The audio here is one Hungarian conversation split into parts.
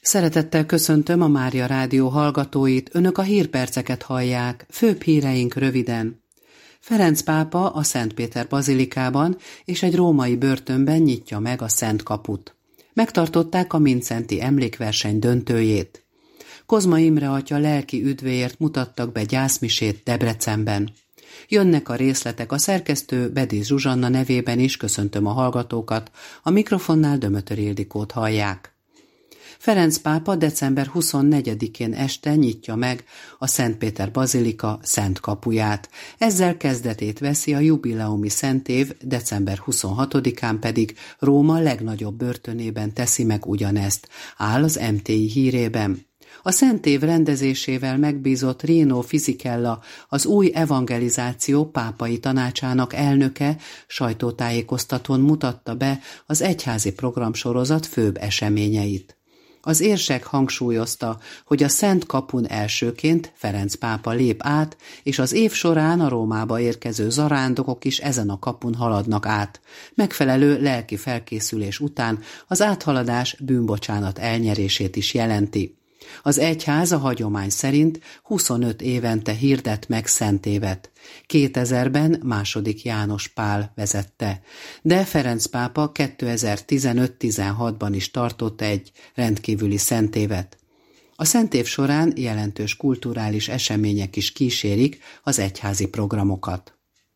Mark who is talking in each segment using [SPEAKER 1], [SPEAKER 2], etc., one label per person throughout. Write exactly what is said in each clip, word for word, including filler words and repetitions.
[SPEAKER 1] Szeretettel köszöntöm a Mária Rádió hallgatóit, önök a hírperceket hallják, főbb híreink röviden. Ferenc pápa a Szentpéter bazilikában és egy római börtönben nyitja meg a Szent kaput. Megtartották a Mindszenty emlékverseny döntőjét. Kozma Imre atya lelki üdvéért mutattak be gyászmisét Debrecenben. Jönnek a részletek, a szerkesztő Bedész Zsuzsanna nevében is köszöntöm a hallgatókat, a mikrofonnál Dömötör Ildikót hallják. Ferenc pápa december huszonnegyedikén este nyitja meg a Szentpéter bazilika Szent kapuját. Ezzel kezdetét veszi a jubileumi szentév, december huszonhatodikán pedig Róma legnagyobb börtönében teszi meg ugyanezt, áll az em té i hírében. A szentév rendezésével megbízott Rino Fisichella, az új evangelizáció pápai tanácsának elnöke sajtótájékoztatón mutatta be az egyházi programsorozat főbb eseményeit. Az érsek hangsúlyozta, hogy a Szent kapun elsőként Ferenc pápa lép át, és az év során a Rómába érkező zarándokok is ezen a kapun haladnak át. Megfelelő lelki felkészülés után az áthaladás bűnbocsánat elnyerését is jelenti. Az egyház a hagyomány szerint huszonöt évente hirdet meg szentévet. kétezerben második János Pál vezette, de Ferenc pápa kétezer-tizenöt-tizenhatban is tartott egy rendkívüli szentévet. A szentév során jelentős kulturális események is kísérik az egyházi programokat.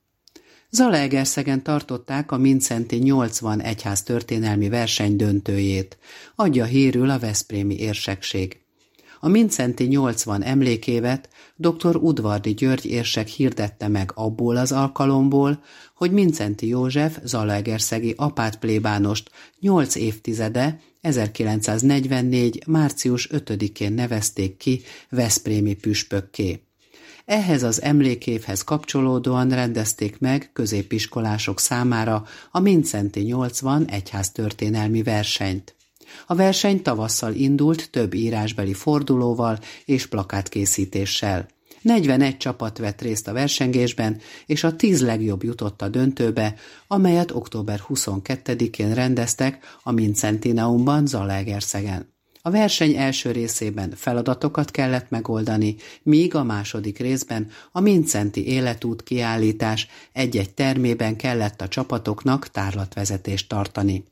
[SPEAKER 1] Zalaegerszegen tartották a Mindszenty nyolcvan egyháztörténelmi verseny döntőjét, adja hírül a veszprémi érsekség. A Mindszenty nyolcvan emlékévet dr. Udvardy György érsek hirdette meg abból az alkalomból, hogy Mindszenty József zalaegerszegi apátplébánost nyolc évtizede, ezerkilencszáznegyvennégy. március ötödikén nevezték ki veszprémi püspökké. Ehhez az emlékévhez kapcsolódóan rendezték meg középiskolások számára a Mindszenty nyolcvan egyháztörténelmi versenyt. A verseny tavasszal indult több írásbeli fordulóval és plakátkészítéssel. negyvenegy csapat vett részt a versengésben, és a tíz legjobb jutott a döntőbe, amelyet október huszonkettedikén rendeztek a Mindszentyneumban Zalaegerszegen. A verseny első részében feladatokat kellett megoldani, míg a második részben a Mindszenty életút kiállítás egy-egy termében kellett a csapatoknak tárlatvezetést tartani.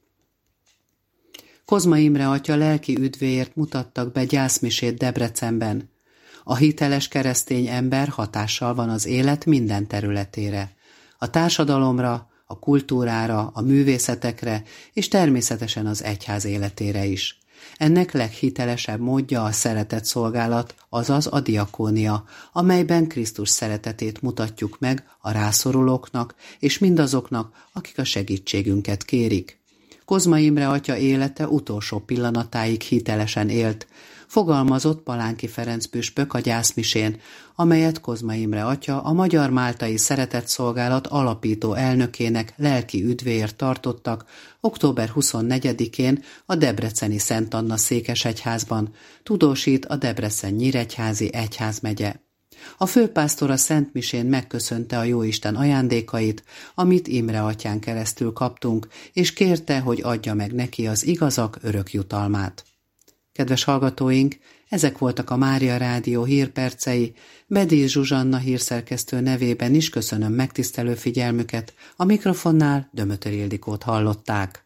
[SPEAKER 1] Kozma Imre atya lelki üdvéért mutattak be gyászmisét Debrecenben. A hiteles keresztény ember hatással van az élet minden területére. A társadalomra, a kultúrára, a művészetekre és természetesen az egyház életére is. Ennek leghitelesebb módja a szeretetszolgálat, azaz a diakónia, amelyben Krisztus szeretetét mutatjuk meg a rászorulóknak és mindazoknak, akik a segítségünket kérik. Kozma Imre atya élete utolsó pillanatáig hitelesen élt, fogalmazott Palánki Ferenc püspök a gyászmisén, amelyet Kozma Imre atya a Magyar Máltai Szeretetszolgálat alapító elnökének lelki üdvéért tartottak október huszonnegyedikén a debreceni Szent Anna székesegyházban, tudósít a Debrecen-Nyíregyházi egyházmegye. A főpásztor a szentmisén megköszönte a Jóisten ajándékait, amit Imre atyán keresztül kaptunk, és kérte, hogy adja meg neki az igazak örök jutalmát. Kedves hallgatóink, ezek voltak a Mária Rádió hírpercei, Bedész Zsuzsanna hírszerkesztő nevében is köszönöm megtisztelő figyelmüket, a mikrofonnál Dömötör Ildikót hallották.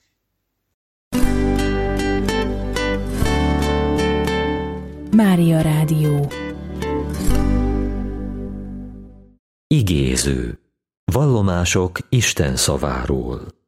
[SPEAKER 2] Mária Rádió.
[SPEAKER 3] Igéző. Vallomások Isten szaváról.